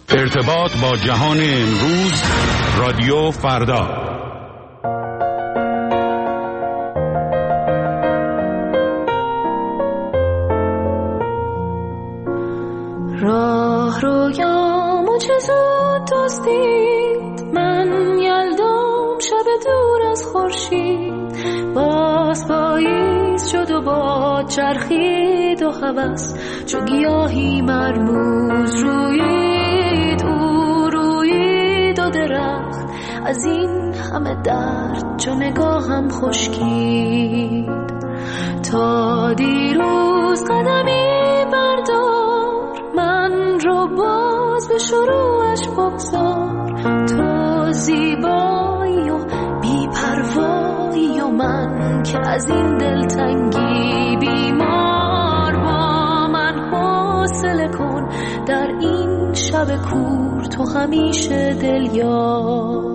ارتباط با جهان امروز، رادیو فردا. راه رویامو چه زود دزدید، من یلدام شب دور از خورشید، باز پاییز شد و باد چرخید و هوس چو گیاهی مرموز رویید، او رویید و درخت از این همه درد چو نگاهم خشکید. تا دیروز قدمی بردار، من رو باز به شروعش بگذار، تو زیبایی و بی‌پروایی و من که از این دلتنگی بیمار، با من حوصله کن در این شب کور، تو همیشه دلیار.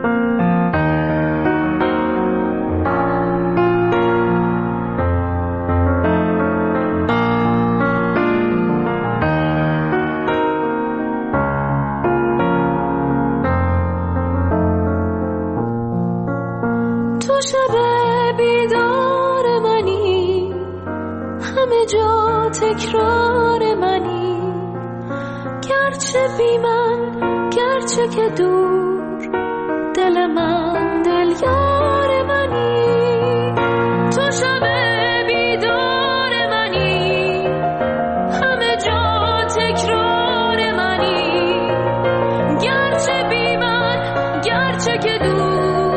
شب بیدار منی، همه جا تکرار منی، گرچه بی من گرچه که دور، دل من دل یار منی. تو شب بیدار منی، همه جا تکرار منی، گرچه بی من گرچه که دور،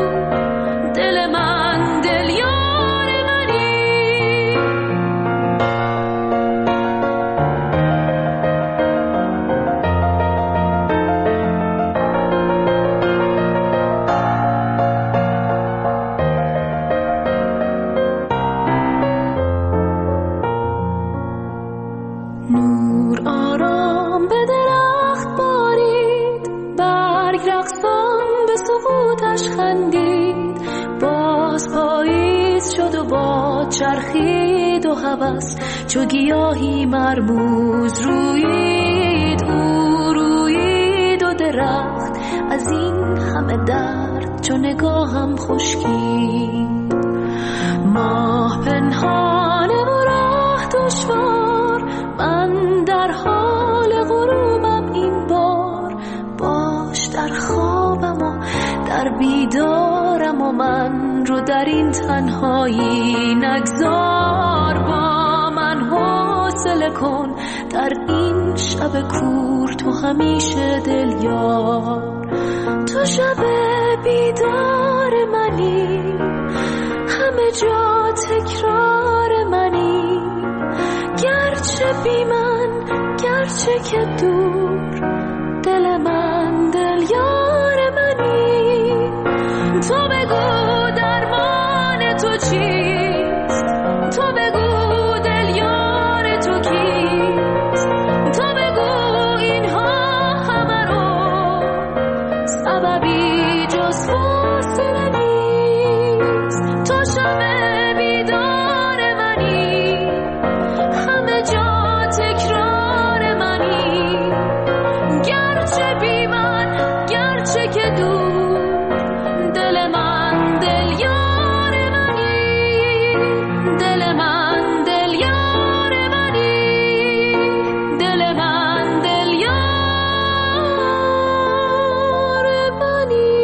نور آرام به درخت بارید، برگ رقصان به سقوطش خندید، باز پاییز شد و باد چرخید و هوس چو گیاهی مرموز رویید، او رویید و درخت از این همه درد چو نگاهم خشکید. ماه پنهانه و راه دشوار، من در حال غروبم این بار، باش در خوابم و در بیدارم و من رو در این تنهایی نگذار، با من حوصله کن در این شب کور، تو همیشه دلیار. تو شب بیدار منی، همه جا تکرار منی، گرچه بی من گرچه که دور، دل من دل یار منی. تو بگو درمان تو چیست، تو بگو دل یار تو کیست، تو بگو اینها همه رو سببی جز فاصله نیست. تو شب بیدار منی، همه جا تکرار منی، گرچه بی من گرچه که دور، دل من دل یار منی، دل من دل یار منی، دل من دل یار منی.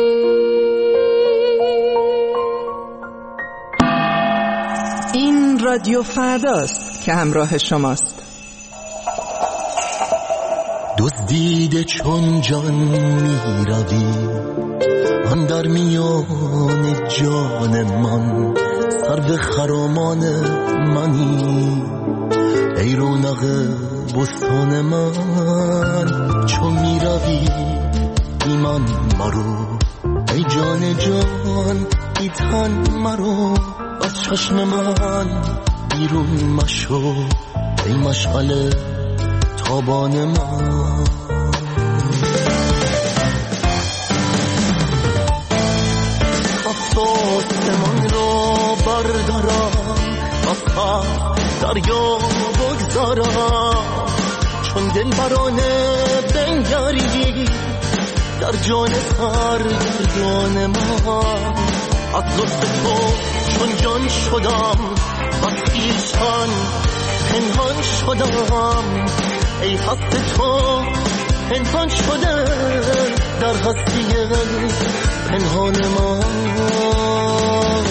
این رادیو فرداست که همراه شماست. دزدیده چون جان می روی، من در میان جان من، سرو خرامان منی، ای رونق بستان من، چون می روی ایمان مرو، ای جان جان ای تن مرو، از چشم من بیرون مشو، ای مشغل تابان من. آسمان را بردارم، از دریا بگذارم، چون دل برانه بنگری در جان سرگردان من. از لطف تو چون جان شدم و خویشتن پنهان شدم. ای هست تو پنهان شده در هستی پنهان من.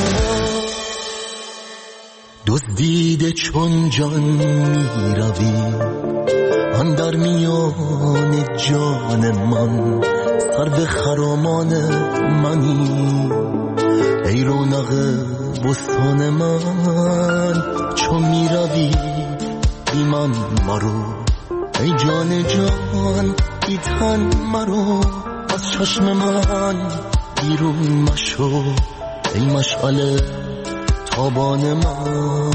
دزدیده چون جان می روی اندر میان جان من. سرو خرامان منی ای رونق بستان من. چون می روی بی من مرو ای جان جان بی تن مرو. از چشم من بیرون مشو ای مشعل تابان من.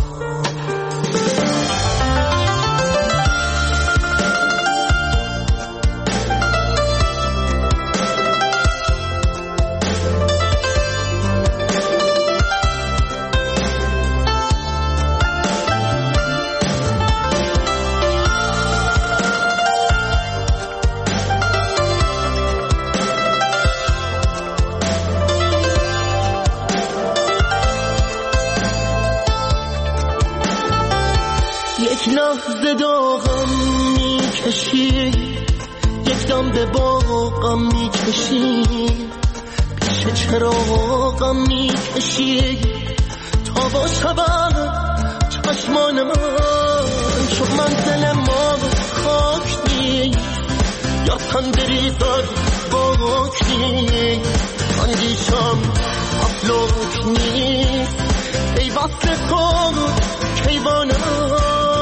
یک لحظه داغم میکشی یک دم به باغم میکشی. پیش چراغم میکشی تا با شبم چشمان من. چون منزل ما خاک نیست یا تن بریزد باک نیست. اندیشم افلاک نیست ای وصل تو کیوانم.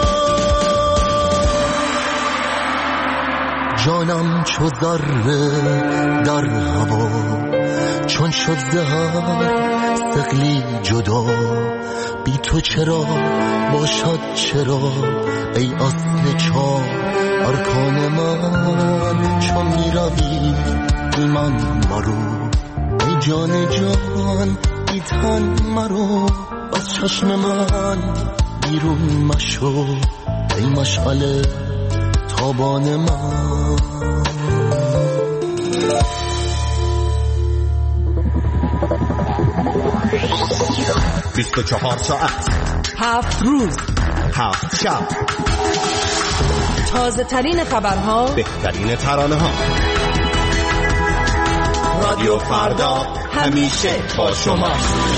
جانم چو ذره در هوا چون شد زهر ثقلی جدا. بی تو چرا باشد چرا ای اصل چار ارکان من. چون می روی بی من مرو ای جان جان بی تن مرو. از چشم من بیرون مشو ای مشعل تابان من. 24 ساعت 7 روز 7 شب. تازه ترین خبرها، بهترین ترانه ها. رادیو فردا همیشه با شما.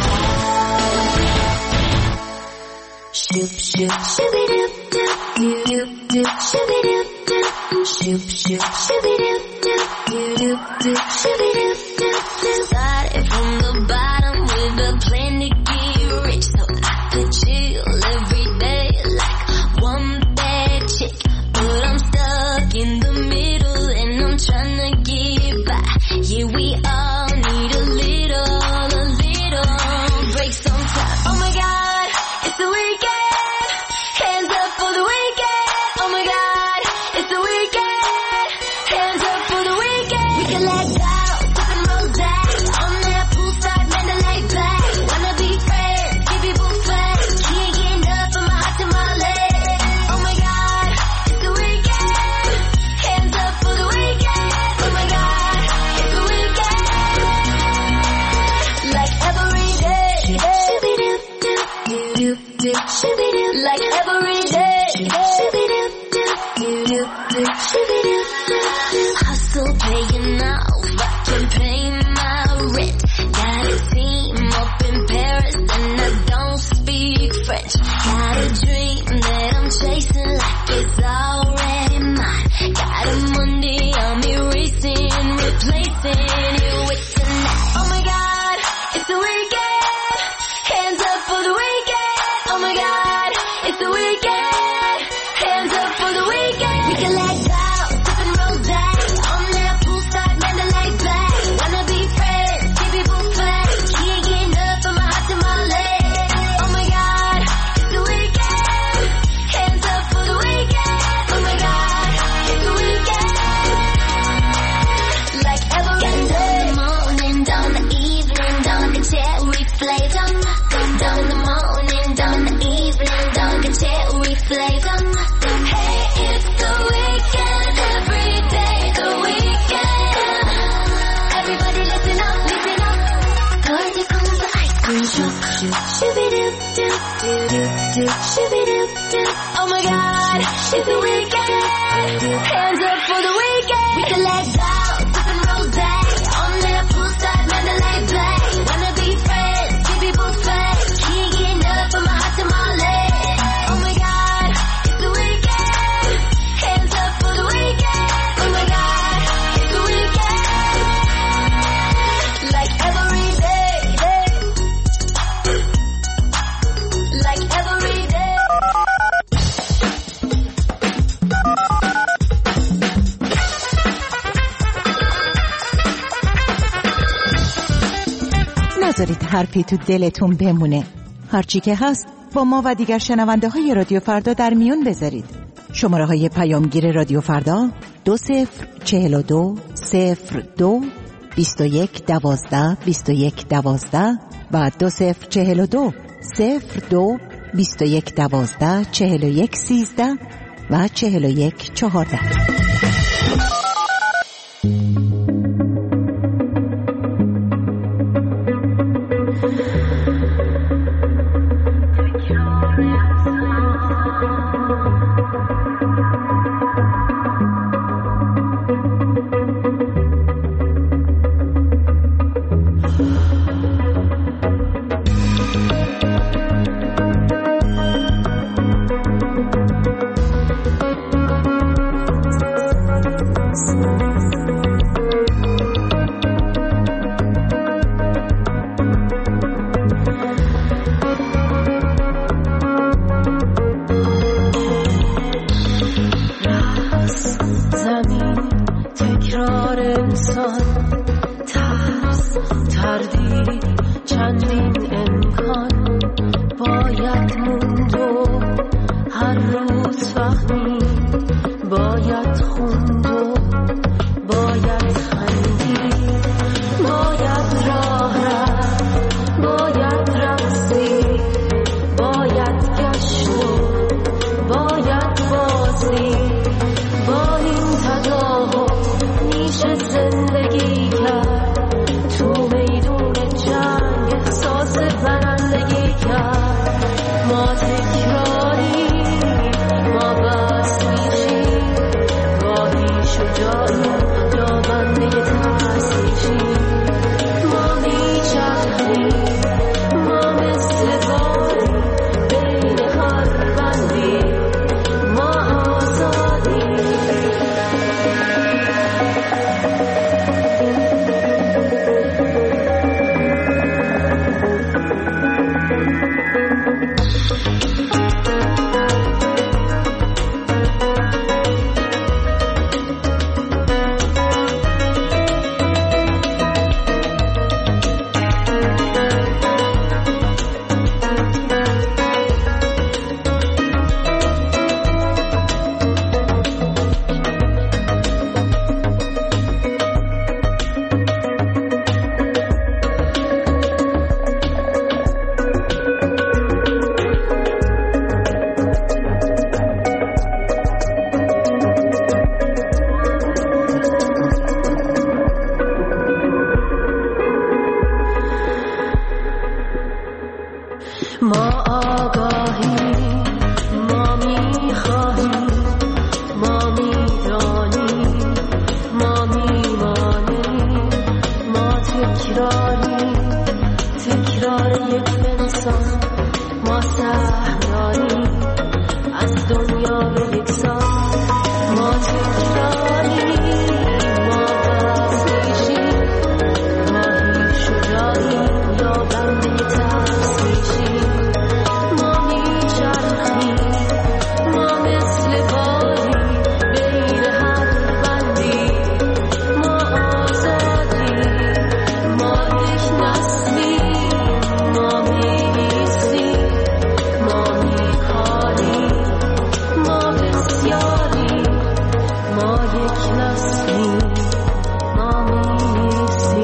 Started from the bottom with a plan to get rich, so I could chill every day like one bad chick. But I'm stuck in the middle and I'm trying to get by. Yeah, we all need a little break sometimes. Oh my God, it's the weekend. Hands up for the weekend. Oh my God, it's the weekend. Hands up for the weekend. We can let go. Like every day, hustle paying off, I can pay my rent. Got a team up in Paris and I don't speak French. Got a dream that I'm chasing like it's already mine. Got a Monday, I'm erasing, replacing it with tonight. Oh my God, it's the weekend. Hands up for the weekend. Oh my God, it's the weekend. Hands up for the weekend. We can let go, sipping rosé on that poolside Mandalay. Oh my God, it's the weekend. Hands up for the weekend. We can let go, sipping rosé on that poolside Mandalay Bay. Wanna be friends, give people fame. Can't get enough of my hot tamale. Oh my God, it's the weekend. Hands up for the weekend. Oh my God, it's the weekend. Like every day, like every day. نذارید حرفی تو دلتون بمونه. هرچی که هست با ما و دیگر شنونده های رادیو فردا در میون بذارید. شماره های پیامگیر رادیو فردا 2042 02 21 12 21 12 و 2042 02 21 12 41 13 و 41 14.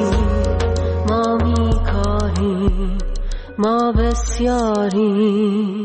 ما بسیاری